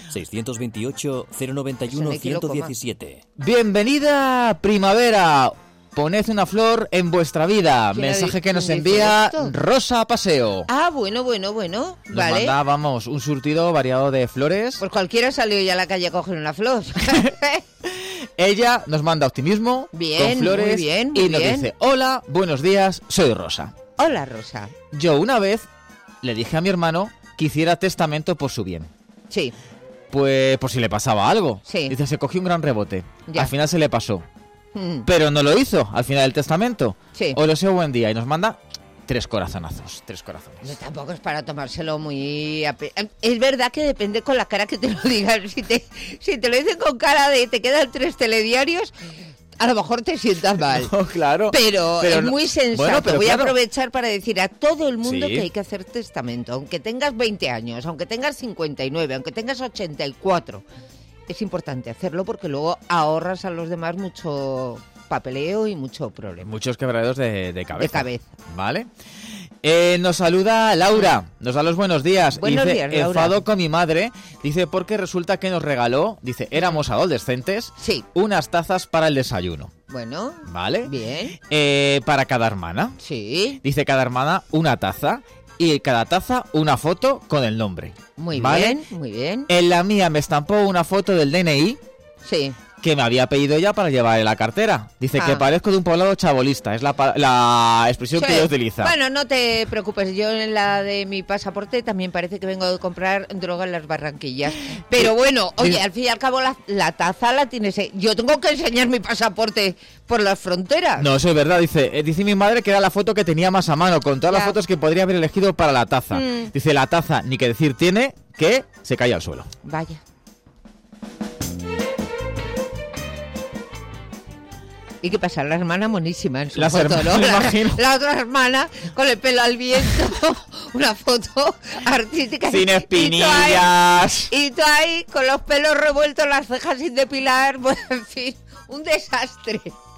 628-091-117. Bienvenida primavera. Poned una flor en vuestra vida. Mensaje que nos envía Rosa Paseo. Ah, bueno. Nos Vale. manda, vamos, un surtido variado de flores. Pues cualquiera salió ya a la calle a coger una flor. Ella nos manda optimismo, con flores, muy bien, y nos dice, hola, buenos días, soy Rosa. Hola, Rosa. Yo una vez le dije a mi hermano que hiciera testamento por su bien. Sí. Pues por si le pasaba algo. Sí. Dice, se cogió un gran rebote. Ya. Al final se le pasó. Pero no lo hizo al final del testamento. Sí. Os lo deseo buen día y nos manda 3 corazonazos. 3 corazones. No, tampoco es para tomárselo muy... Es verdad que depende con la cara que te lo digan. Si te lo dicen con cara de te quedan 3 telediarios, a lo mejor te sientas mal. No, claro. Pero es muy sensato. Bueno, pero voy a claro. aprovechar para decir a todo el mundo Sí. que hay que hacer testamento. Aunque tengas 20 años, aunque tengas 59, aunque tengas 84... Es importante hacerlo porque luego ahorras a los demás mucho papeleo y mucho problema. Muchos quebraderos de cabeza. De cabeza. ¿Vale? Nos saluda Laura, nos da los buenos días. Buenos dice, días, Laura. enfado con mi madre, dice, porque resulta que nos regaló, dice, éramos adolescentes, sí, unas tazas para el desayuno. Bueno, ¿vale? Bien. Para cada hermana. Sí. Dice, cada hermana una taza. y cada taza una foto con el nombre. Muy ¿vale? bien, muy bien. En la mía me estampó una foto del DNI. Sí. Que me había pedido ella para llevar en la cartera. Dice que parezco de un poblado chabolista. Es la expresión que ella utiliza. Bueno, no te preocupes. Yo en la de mi pasaporte también parece que vengo de comprar droga en las Barranquillas. Pero bueno, oye, al fin y al cabo la taza la tienes. Yo tengo que enseñar mi pasaporte por las fronteras. No, eso es verdad. Dice mi madre que era la foto que tenía más a mano, con todas las fotos que podría haber elegido para la taza. Dice, la taza, ni que decir tiene, que se cae al suelo. Vaya. ¿Y qué pasa? La hermana monísima en su foto, ¿no? La otra hermana con el pelo al viento, una foto artística. Sin espinillas. Y tú ahí con los pelos revueltos, las cejas sin depilar, pues en fin, un desastre.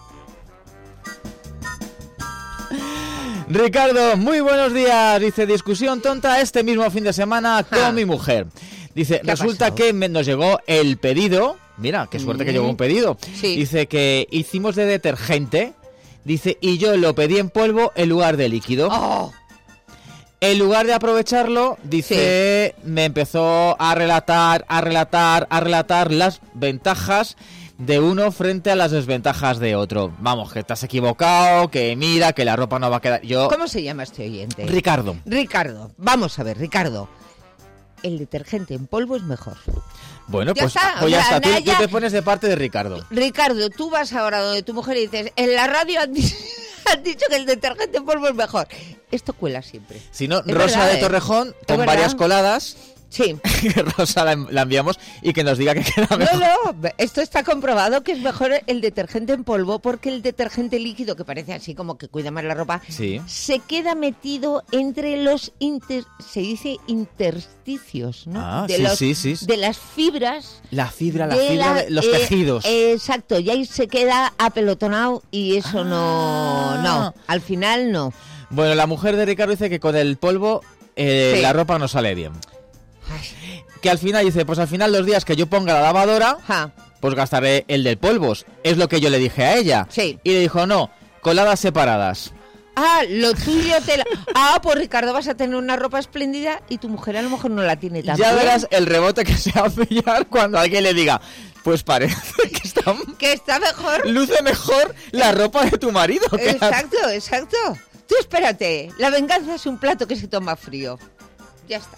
Ricardo, muy buenos días. Dice, discusión tonta este mismo fin de semana con mi mujer. Dice, resulta que nos llegó el pedido. Mira, qué suerte que llegó un pedido. Sí. Dice que hicimos de detergente. Dice, y yo lo pedí en polvo en lugar de líquido. Oh. En lugar de aprovecharlo, dice, me empezó a relatar las ventajas de uno frente a las desventajas de otro. Vamos, que estás equivocado, que mira, que la ropa no va a quedar... ¿Cómo se llama este oyente? Ricardo. Vamos a ver, Ricardo. El detergente en polvo es mejor. Bueno, pues ya está. Tú te pones de parte de Ricardo. Ricardo, tú vas ahora donde tu mujer y dices, en la radio han dicho que el detergente en polvo es mejor. Esto cuela siempre. Si no, Rosa de Torrejón, con varias coladas. Sí. Rosa la enviamos y que nos diga que queda mejor. No, esto está comprobado que es mejor el detergente en polvo porque el detergente líquido, que parece así como que cuida más la ropa, se queda metido entre los se dice intersticios, ¿no? De las fibras. La fibra de los tejidos. Exacto, y ahí se queda apelotonado y eso no, al final no. Bueno, la mujer de Ricardo dice que con el polvo la ropa no sale bien. Que al final dice, pues al final los días que yo ponga la lavadora, pues gastaré el del polvos. Es lo que yo le dije a ella. Sí. Y le dijo, no, coladas separadas. Lo tuyo pues Ricardo, vas a tener una ropa espléndida y tu mujer a lo mejor no la tiene tan Ya bien. verás el rebote que se va a pillar cuando alguien le diga, pues parece que está mejor. Luce mejor la ropa de tu marido. Exacto. Tú espérate, la venganza es un plato que se toma frío. Ya está.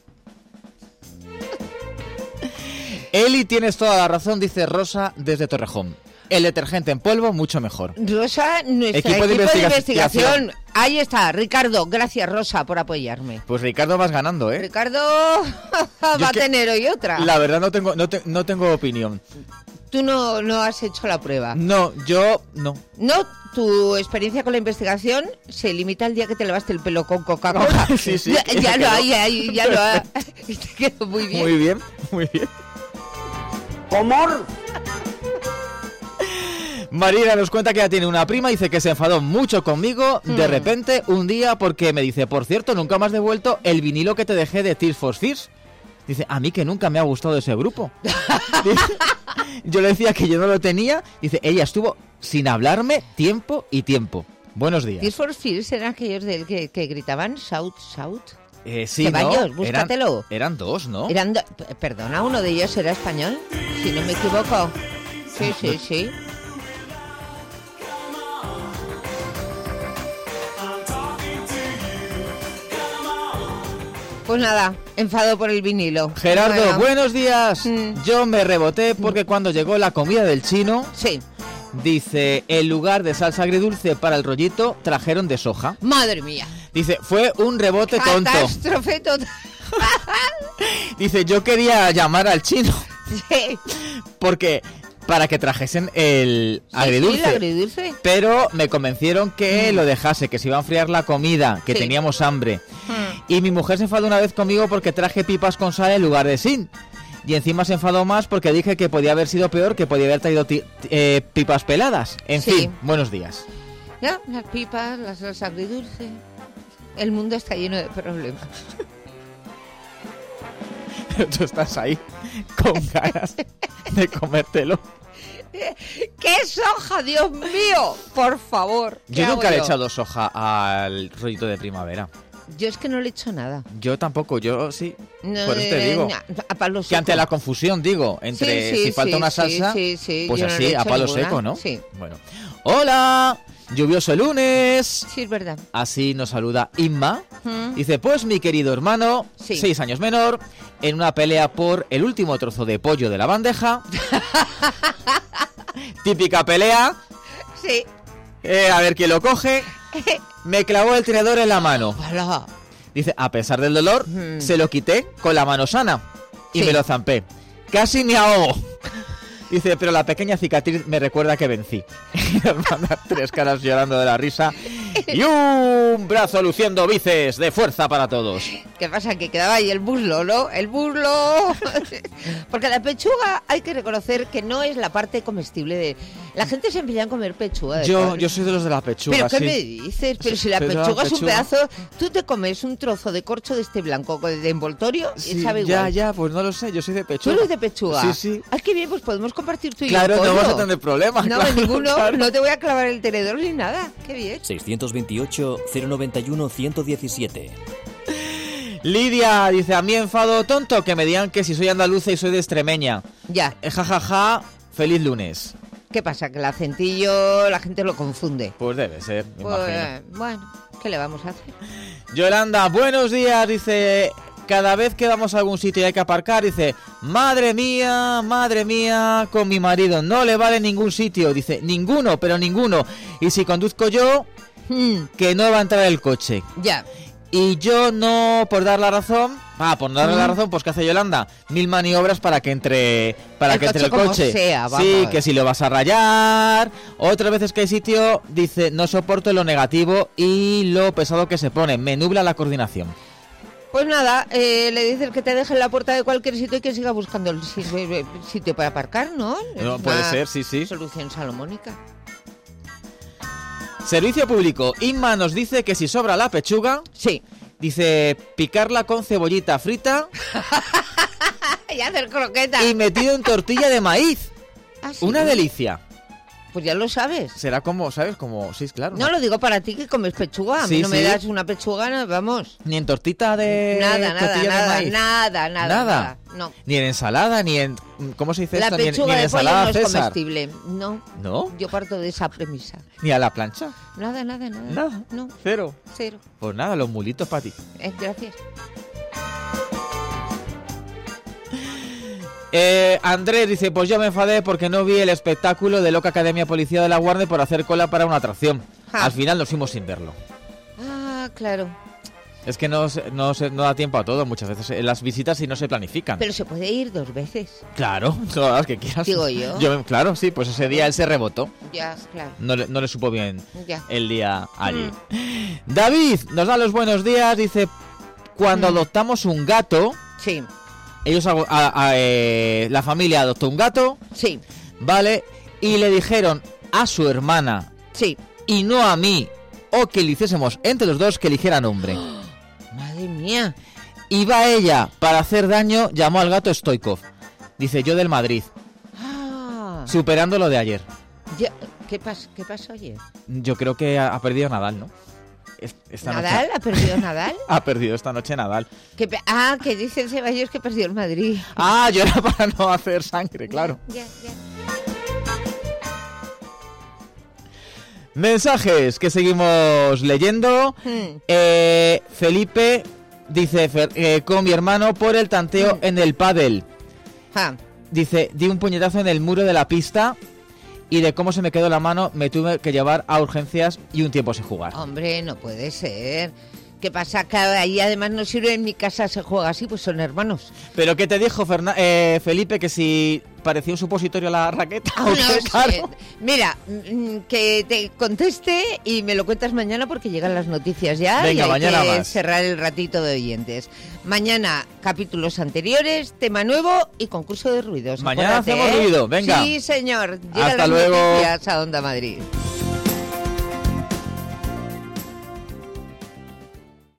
Eli, tienes toda la razón, dice Rosa desde Torrejón. El detergente en polvo, mucho mejor. Rosa, nuestro equipo de investigación. Ahí está, Ricardo. Gracias, Rosa, por apoyarme. Pues Ricardo vas ganando, ¿eh? Ricardo va a tener hoy otra. La verdad no tengo opinión. Tú no has hecho la prueba. No, yo no. No, tu experiencia con la investigación se limita al día que te lavaste el pelo con Coca-Cola. Sí. Ya lo ha. Te quedó muy bien. Muy bien. ¡Amor! Marina nos cuenta que ella tiene una prima, dice que se enfadó mucho conmigo de repente un día porque me dice, por cierto, nunca me has devuelto el vinilo que te dejé de Tears for Fears. Dice, a mí que nunca me ha gustado ese grupo. Yo le decía que yo no lo tenía. Dice, ella estuvo sin hablarme tiempo y tiempo. Buenos días. Tears for Fears eran aquellos del que gritaban shout. Sí, Ceballos, búscatelo. Eran dos, ¿no? Perdona, uno de ellos era español, si no me equivoco. Sí. Pues nada, enfado por el vinilo. Gerardo, buenos días. Yo me reboté porque cuando llegó la comida del chino, dice, en lugar de salsa agridulce para el rollito, trajeron de soja. Madre mía. Dice, fue un rebote tonto. Catástrofe total. Dice, yo quería llamar al chino. Sí. Porque para que trajesen el agridulce. Pero me convencieron que lo dejase, que se iba a enfriar la comida, que teníamos hambre. Y mi mujer se enfadó una vez conmigo porque traje pipas con sal en lugar de sin. Y encima se enfadó más porque dije que podía haber sido peor, que podía haber traído pipas peladas. En fin, buenos días. Ya, las pipas, las salsa agridulce. El mundo está lleno de problemas. Tú estás ahí con ganas de comértelo. ¡Qué soja, Dios mío! Por favor. Yo nunca le he echado soja al rollito de primavera. Yo es que no le he hecho nada. Yo tampoco, yo sí. No, por eso te digo. A palo seco. Que ante la confusión, digo, entre si falta una salsa, pues así, a palo seco, ¿no? Sí. Bueno. ¡Hola! Lluvioso lunes. Sí, es verdad. Así nos saluda Inma. Dice, pues mi querido hermano, 6 años menor, en una pelea por el último trozo de pollo de la bandeja. Típica pelea. Sí. A ver quién lo coge. Me clavó el tenedor en la mano. ¡Hala! Dice, a pesar del dolor, se lo quité con la mano sana y me lo zampé. Casi me ahogo. Dice, pero la pequeña cicatriz me recuerda que vencí. Y nos manda 3 caras llorando de la risa. Y un brazo luciendo bíceps de fuerza para todos. ¿Qué pasa? Que quedaba ahí el muslo, ¿no? ¡El muslo! Porque la pechuga hay que reconocer que no es la parte comestible de... La gente se empeña en comer pechuga. Yo soy de los de la pechuga, ¿Pero qué sí. me dices? Pero si la pechuga es un pedazo... Tú te comes un trozo de corcho de este blanco de envoltorio y sabe igual. Ya, pues no lo sé, yo soy de pechuga. ¿Tú eres de pechuga? Sí. Ah, qué bien, pues podemos compartir tú y yo. Claro, no vas a tener problemas. No, claro, ninguno, claro. No te voy a clavar el tenedor ni nada. Qué bien. 628-091-117. Lidia dice, a mí enfado tonto que me digan que si soy andaluza y soy de extremeña. Ya. Jajaja, feliz lunes. ¿Qué pasa? Que el acentillo la gente lo confunde. Pues debe ser, me imagino. Bueno, ¿qué le vamos a hacer? Yolanda, buenos días, dice... Cada vez que vamos a algún sitio y hay que aparcar, dice, madre mía, con mi marido no le vale ningún sitio. Dice, ninguno, pero ninguno. Y si conduzco yo, que no va a entrar el coche. Ya. Y yo no, por dar la razón, por no darle la razón, pues ¿qué hace Yolanda? 1000 maniobras para que entre el coche. Sea, sí, que si lo vas a rayar. Otras veces que hay sitio, dice, no soporto lo negativo y lo pesado que se pone. Me nubla la coordinación. Pues nada, le dices que te deje en la puerta de cualquier sitio y que siga buscando el sitio para aparcar, ¿no? No puede ser, sí. Solución salomónica. Servicio público. Inma nos dice que si sobra la pechuga, dice picarla con cebollita frita y hacer croquetas. Y metido en tortilla de maíz. ¿Ah, sí? Una delicia. Pues ya lo sabes. Será como, ¿sabes? Como, sí, claro. No, lo digo para ti que comes pechuga. A mí no me das una pechuga, no, vamos. Ni en tortita de tortilla de maíz. Nada. No. Ni en ensalada, ni en... ¿Cómo se dice la esto? Pechuga ni en de ensalada pollo no César. Es comestible. No. Yo parto de esa premisa. ¿Ni a la plancha? Nada. No. Cero. Cero. Pues nada, los mulitos para ti. Gracias. Andrés dice, pues yo me enfadé porque no vi el espectáculo de Loca Academia Policía de la Guardia por hacer cola para una atracción. Al final nos fuimos sin verlo. Ah, claro. Es que no da tiempo a todo muchas veces en las visitas y no se planifican. Pero se puede ir 2 veces. Claro, todas las que quieras. Digo yo. Claro, sí, pues ese día él se rebotó. Ya, claro. No le supo bien el día allí. David nos da los buenos días, dice, cuando adoptamos un gato... Sí. Ellos, la familia adoptó un gato. Sí. Vale. Y le dijeron a su hermana. Sí. Y no a mí. O que le hiciésemos entre los dos que eligiera nombre. Madre mía. Iba ella para hacer daño, llamó al gato Stoikov. Dice, yo del Madrid. Superando lo de ayer. Ya, ¿Qué pasó ayer? Yo creo que ha perdido Nadal, ¿no? ¿Nadal? Noche... ¿Ha perdido Nadal? Ha perdido esta noche Nadal. Que dice Ceballos que perdió el Madrid. Yo era para no hacer sangre, claro. Ya. Mensajes que seguimos leyendo. Felipe dice, con mi hermano por el tanteo en el pádel. Dice, di un puñetazo en el muro de la pista y de cómo se me quedó la mano me tuve que llevar a urgencias y un tiempo sin jugar. Hombre, no puede ser. ¿Qué pasa? Que ahí además no sirve, en mi casa se juega así, pues son hermanos. ¿Pero qué te dijo Felipe? Que si parecía un supositorio la raqueta. No sé. Mira, que te conteste y me lo cuentas mañana porque llegan las noticias ya. Venga, y hay mañana que más. Cerrar el ratito de oyentes. Mañana capítulos anteriores, tema nuevo y concurso de ruidos. Mañana Acuérdate, hacemos ruido, venga. Sí, señor. Llegan Hasta las luego. noticias a Onda Madrid.